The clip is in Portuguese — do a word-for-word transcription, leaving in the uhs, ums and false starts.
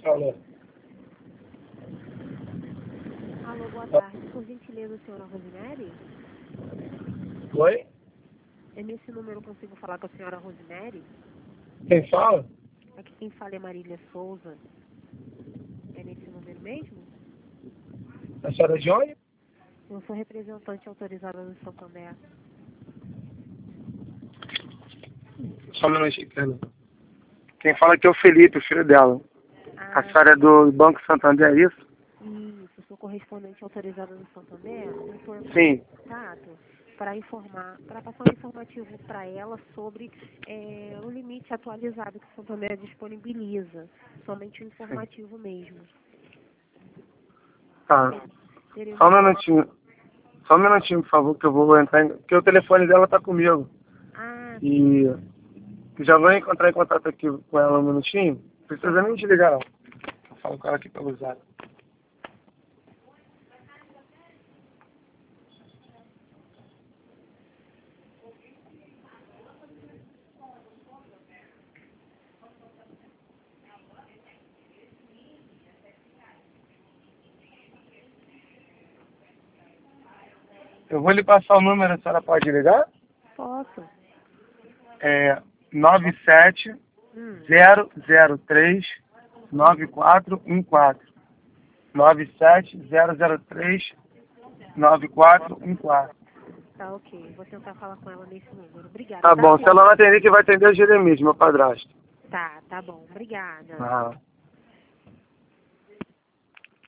Alô. Alô, boa tarde. Por gentileza, senhora Rosemary? Oi? É nesse número eu consigo falar com a senhora Rosemary? Quem fala? Aqui quem fala é Marília Souza. É nesse número mesmo? A senhora é de onde? Eu sou representante autorizada do Santander. Só um minutinho, perdão. Quem fala aqui é o Felipe, o filho dela. Ah, A senhora é do Banco Santander, é isso? isso. Eu sou correspondente autorizada do Santander. Eu estou entrando Sim. em contato para informar, para passar um informativo para ela sobre é, o limite atualizado que o Santander disponibiliza. Somente um informativo mesmo. Tá. Teremos Só um uma... minutinho. Só um minutinho, por favor, que eu vou entrar em... Porque o telefone dela tá comigo. Ah, E já vou encontrar em contato aqui com ela um minutinho. Não precisa nem desligar, não. Eu falo com ela aqui pelo zap. Eu vou lhe passar o número, a senhora pode ligar? posso. É nove sete Hum. zero zero três nove quatro um quatro. nove sete zero zero três nove quatro um quatro. Tá, ok. Vou tentar falar com ela nesse número. Obrigada. Tá Tá, bom, se sim. ela não atender, que vai atender o Jeremias, meu padrasto. Tá, tá bom. Obrigada. Ah.